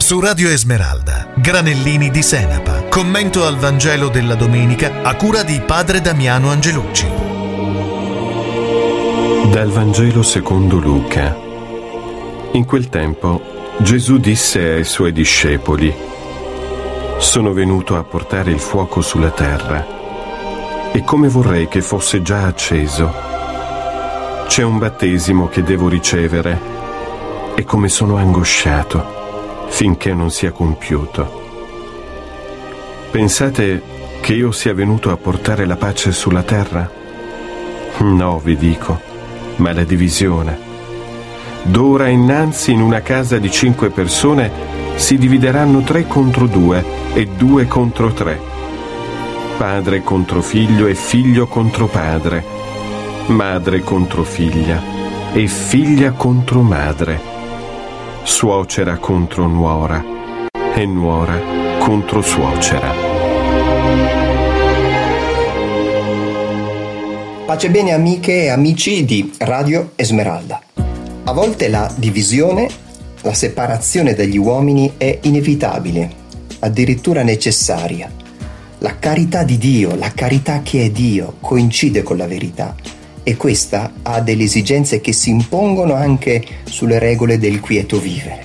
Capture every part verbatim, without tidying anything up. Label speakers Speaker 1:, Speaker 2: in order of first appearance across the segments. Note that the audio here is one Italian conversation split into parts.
Speaker 1: Su Radio Esmeralda, Granellini di Senapa. Commento al Vangelo della domenica a cura di Padre Damiano Angelucci.
Speaker 2: Dal Vangelo secondo Luca. In quel tempo Gesù disse ai suoi discepoli: «Sono venuto a portare il fuoco sulla terra, e come vorrei che fosse già acceso. C'è un battesimo che devo ricevere, e come sono angosciato finché non sia compiuto. Pensate che io sia venuto a portare la pace sulla terra? No, vi dico, ma la divisione. D'ora innanzi in una casa di cinque persone si divideranno tre contro due e due contro tre. Padre contro figlio e figlio contro padre. Madre contro figlia e figlia contro madre. Suocera contro nuora e nuora contro suocera».
Speaker 3: Pace bene amiche e amici di Radio Esmeralda. A volte la divisione, la separazione dagli uomini è inevitabile, addirittura necessaria. La carità di Dio, la carità che è Dio, coincide con la verità, e questa ha delle esigenze che si impongono anche sulle regole del quieto vivere.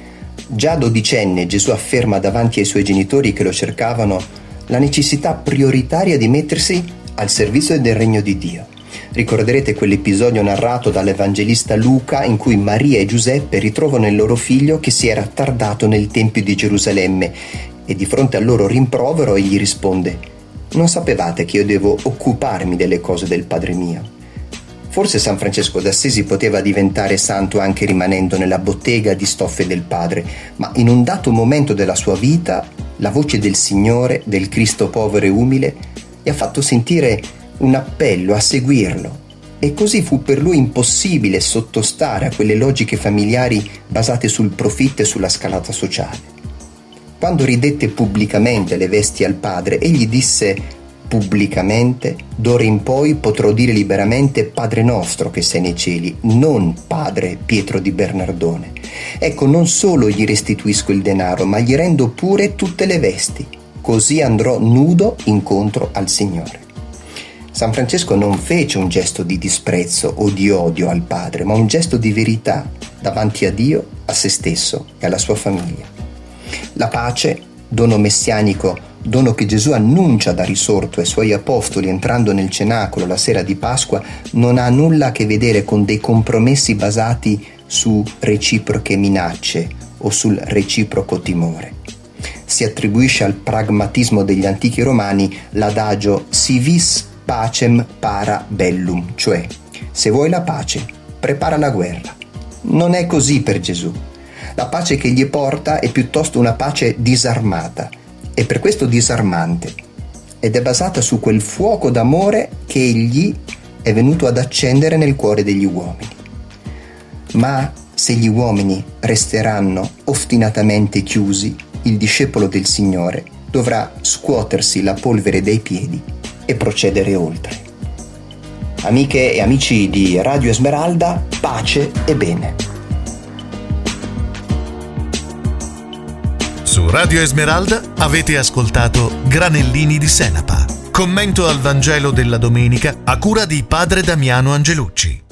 Speaker 3: Già dodicenne Gesù afferma davanti ai suoi genitori che lo cercavano la necessità prioritaria di mettersi al servizio del regno di Dio. Ricorderete quell'episodio narrato dall'evangelista Luca in cui Maria e Giuseppe ritrovano il loro figlio che si era attardato nel Tempio di Gerusalemme, e di fronte al loro rimprovero egli risponde: «Non sapevate che io devo occuparmi delle cose del Padre mio?» Forse San Francesco d'Assisi poteva diventare santo anche rimanendo nella bottega di stoffe del Padre, ma in un dato momento della sua vita la voce del Signore, del Cristo povero e umile, gli ha fatto sentire un appello a seguirlo, e così fu per lui impossibile sottostare a quelle logiche familiari basate sul profitto e sulla scalata sociale. Quando ridette pubblicamente le vesti al Padre, egli disse pubblicamente: «D'ora in poi potrò dire liberamente Padre nostro che sei nei cieli, non Padre Pietro di Bernardone. Ecco, non solo gli restituisco il denaro, ma gli rendo pure tutte le vesti, così andrò nudo incontro al Signore». San Francesco non fece un gesto di disprezzo o di odio al Padre, ma un gesto di verità davanti a Dio, a se stesso e alla sua famiglia. La pace, dono messianico, dono che Gesù annuncia da risorto ai suoi apostoli entrando nel cenacolo la sera di Pasqua, non ha nulla a che vedere con dei compromessi basati su reciproche minacce o sul reciproco timore. Si attribuisce al pragmatismo degli antichi romani l'adagio si vis pacem para bellum, cioè se vuoi la pace, prepara la guerra. Non è così per Gesù. La pace che gli porta è piuttosto una pace disarmata, e per questo disarmante, ed è basata su quel fuoco d'amore che egli è venuto ad accendere nel cuore degli uomini. Ma se gli uomini resteranno ostinatamente chiusi, il discepolo del Signore dovrà scuotersi la polvere dai piedi e procedere oltre. Amiche e amici di Radio Esmeralda, pace e bene.
Speaker 1: Su Radio Esmeralda avete ascoltato Granellini di Senapa. Commento al Vangelo della domenica a cura di Padre Damiano Angelucci.